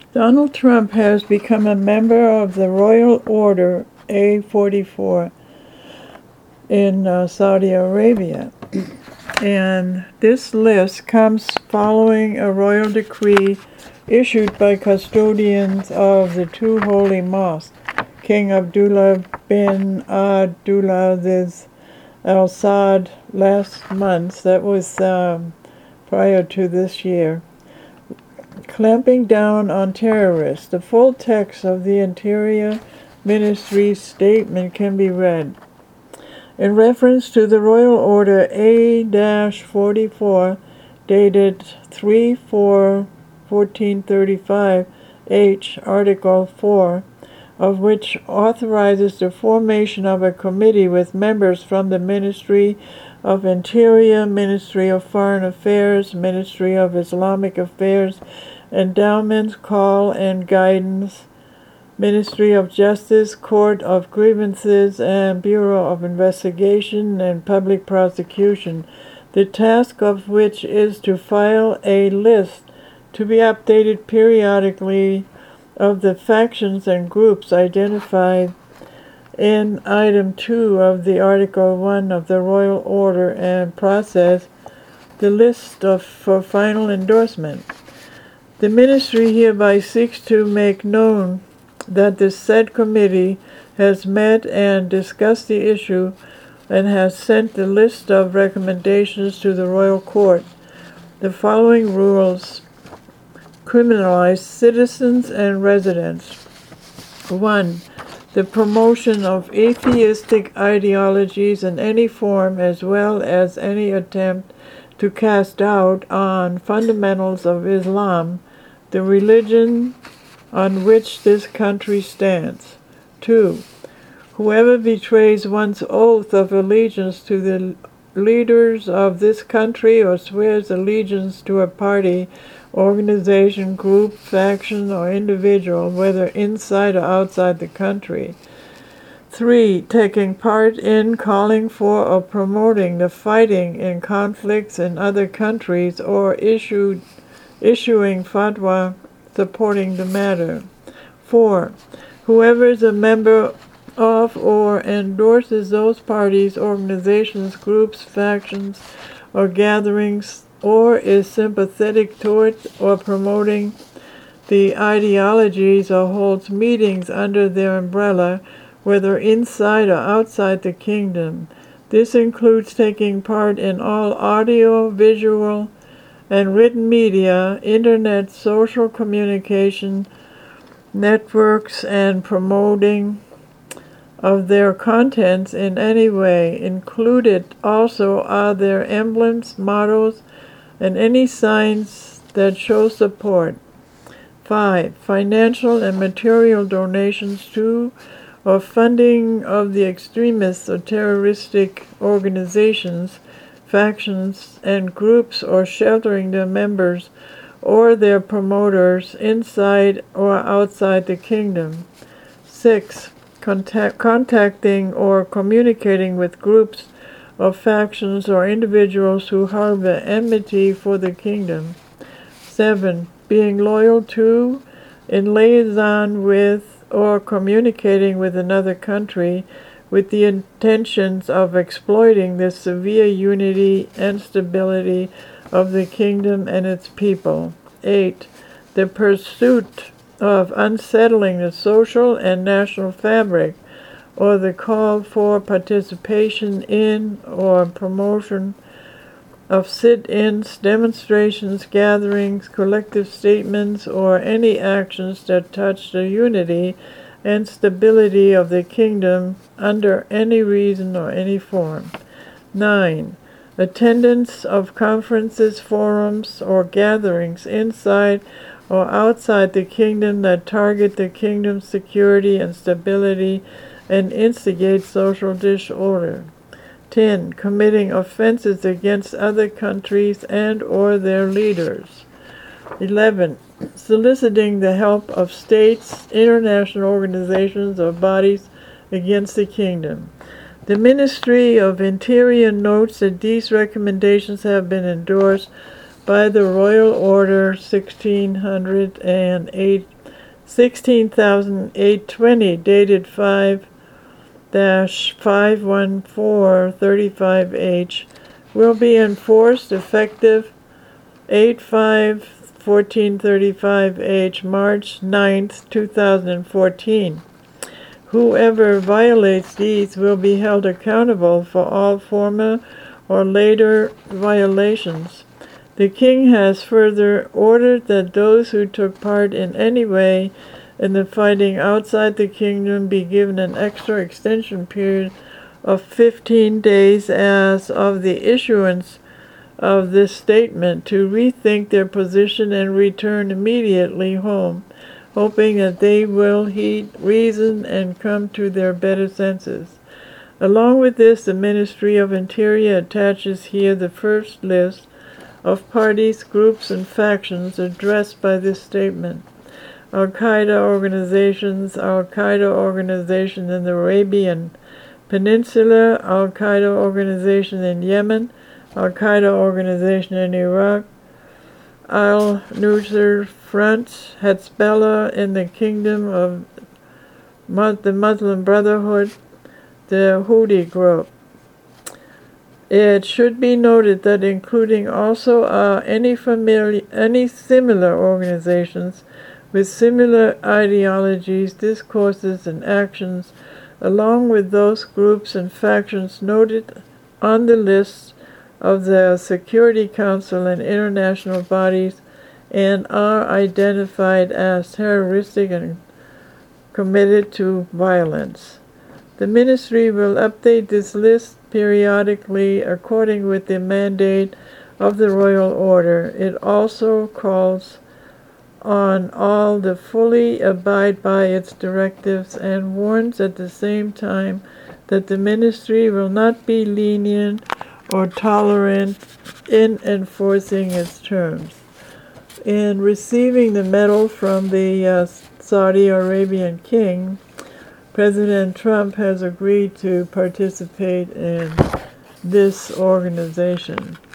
Donald Trump has become a member of the Royal Order A44 in Saudi Arabia. And this list comes following a royal decree issued by custodians of the two holy mosques, King Abdullah bin Abdulaziz Al Saud, last month, that was prior to this year, clamping down on terrorists. The full text of the Interior Ministry's statement can be read. In reference to the Royal Order A-44, dated 3/4/1435, H, Article 4, of which authorizes the formation of a committee with members from the Ministry of Interior, Ministry of Foreign Affairs, Ministry of Islamic Affairs, Endowments, Call and Guidance, Ministry of Justice, Court of Grievances, and Bureau of Investigation and Public Prosecution, the task of which is to file a list to be updated periodically of the factions and groups identified in Item 2 of the Article 1 of the Royal Order and process the list for final endorsement. The Ministry hereby seeks to make known that the said committee has met and discussed the issue and has sent the list of recommendations to the Royal Court. The following rules criminalize citizens and residents. 1. The promotion of atheistic ideologies in any form, as well as any attempt to cast doubt on fundamentals of Islam, the religion on which this country stands. 2. Whoever betrays one's oath of allegiance to the leaders of this country or swears allegiance to a party, organization, group, faction, or individual, whether inside or outside the country. 3. Taking part in, calling for, or promoting the fighting in conflicts in other countries or issuing fatwa supporting the matter. 4. Whoever is a member of or endorses those parties, organizations, groups, factions, or gatherings, or is sympathetic towards or promoting the ideologies or holds meetings under their umbrella, whether inside or outside the kingdom. This includes taking part in all audio, visual, and written media, internet, social communication networks, and promoting of their contents in any way. Included also are their emblems, mottos, and any signs that show support. 5. Financial and material donations to or funding of the extremist or terroristic organizations, factions, and groups, or sheltering their members or their promoters inside or outside the kingdom. 6. Contacting or communicating with groups of factions or individuals who harbor enmity for the kingdom. 7. Being loyal to, in liaison with, or communicating with another country with the intentions of exploiting the severe unity and stability of the kingdom and its people. 8. The pursuit of unsettling the social and national fabric, or the call for participation in or promotion of sit-ins, demonstrations, gatherings, collective statements, or any actions that touch the unity and stability of the kingdom under any reason or any form. 9. Attendance of conferences, forums, or gatherings inside or outside the kingdom that target the kingdom's security and stability and instigate social disorder. 10. Committing offenses against other countries and or their leaders. 11. Soliciting the help of states, international organizations, or bodies against the kingdom. The Ministry of Interior notes that these recommendations have been endorsed by the Royal Order 1608 16,820, dated 5-51435H, will be enforced effective 8/5/1435H, March 9th, 2014. Whoever violates these will be held accountable for all former or later violations. The king has further ordered that those who took part in any way in the fighting outside the kingdom be given an extra extension period of 15 days as of the issuance of this statement to rethink their position and return immediately home, hoping that they will heed reason and come to their better senses. Along with this, the Ministry of Interior attaches here the first list of parties, groups, and factions addressed by this statement. Al-Qaeda organizations in the Arabian Peninsula, Al-Qaeda organization in Yemen, Al-Qaeda organization in Iraq, Al-Nusra Front, Hezbollah in the Kingdom of the Muslim Brotherhood, the Houthi group. It should be noted that including also any similar organizations with similar ideologies, discourses, and actions, along with those groups and factions noted on the list of the Security Council and international bodies and are identified as terroristic and committed to violence. The ministry will update this list periodically according with the mandate of the royal order. It also calls on all to fully abide by its directives and warns at the same time that the ministry will not be lenient or tolerant in enforcing its terms. In receiving the medal from the Saudi Arabian king, President Trump has agreed to participate in this organization.